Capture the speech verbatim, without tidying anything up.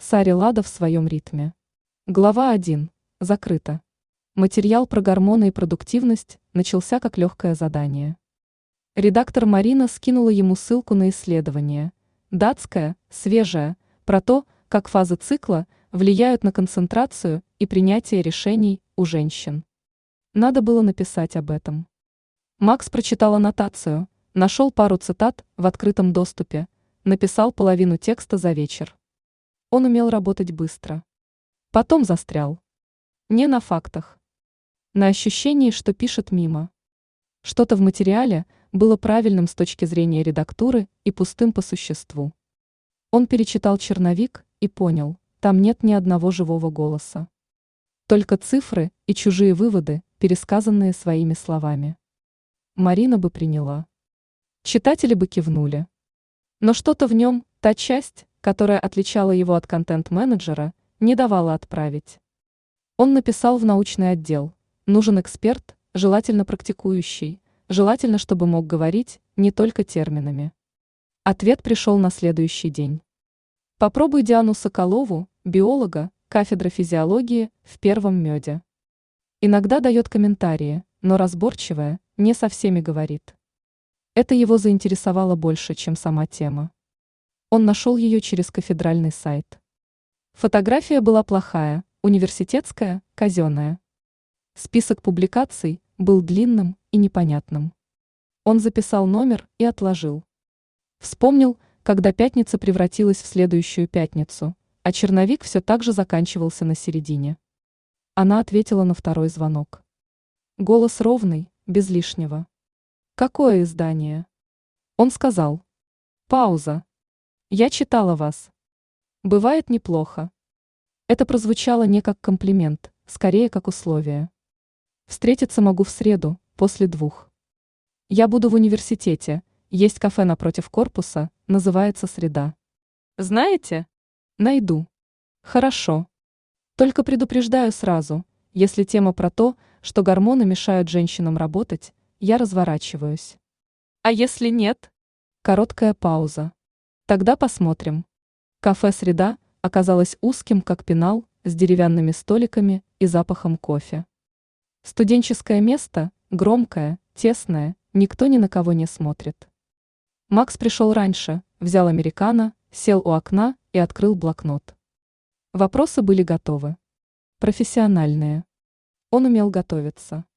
Сари Лада в своем ритме. Глава один. Закрыто. Материал про гормоны и продуктивность начался как легкое задание. Редактор Марина скинула ему ссылку на исследование. Датское, свежее, про то, как фазы цикла влияют на концентрацию и принятие решений у женщин. Надо было написать об этом. Макс прочитал аннотацию, нашел пару цитат в открытом доступе, написал половину текста за вечер. Он умел работать быстро. Потом застрял. Не на фактах. На ощущении, что пишет мимо. Что-то в материале было правильным с точки зрения редактуры и пустым по существу. Он перечитал черновик и понял, там нет ни одного живого голоса. Только цифры и чужие выводы, пересказанные своими словами. Марина бы приняла. Читатели бы кивнули. Но что-то в нем, та часть, которая отличала его от контент-менеджера, не давала отправить. Он написал в научный отдел: нужен эксперт, желательно практикующий, желательно, чтобы мог говорить не только терминами. Ответ пришел на следующий день. Попробуй Диану Соколову, биолога, кафедра физиологии, в первом меде. Иногда дает комментарии, но разборчивая, не со всеми говорит. Это его заинтересовало больше, чем сама тема. Он нашел ее через кафедральный сайт. Фотография была плохая, университетская, казенная. Список публикаций был длинным и непонятным. Он записал номер и отложил. Вспомнил, когда пятница превратилась в следующую пятницу, а черновик все так же заканчивался на середине. Она ответила на второй звонок. Голос ровный, без лишнего. Какое издание? Он сказал. Пауза. Я читала вас. Бывает неплохо. Это прозвучало не как комплимент, скорее как условие. Встретиться могу в среду, после двух. Я буду в университете, есть кафе напротив корпуса, называется «Среда». Знаете? Найду. Хорошо. Только предупреждаю сразу, если тема про то, что гормоны мешают женщинам работать, я разворачиваюсь. А если нет? Короткая пауза. Тогда посмотрим. Кафе «Среда» оказалось узким, как пенал, с деревянными столиками и запахом кофе. Студенческое место, громкое, тесное, никто ни на кого не смотрит. Макс пришел раньше, взял американо, сел у окна и открыл блокнот. Вопросы были готовы. Профессиональные. Он умел готовиться.